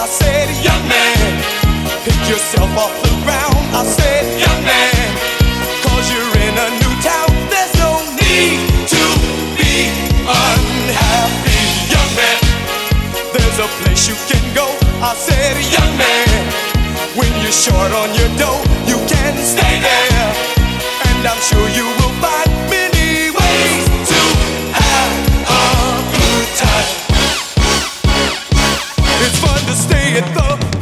I said, young man, pick yourself off the ground. I said, young man, cause you're in a new town. There's no need to be unhappy, young man. There's a place you can go. I said, young man, when you're short on your dough, you can stay there. And I'm sure you will find many ways to have a good time. It's fun to stay at the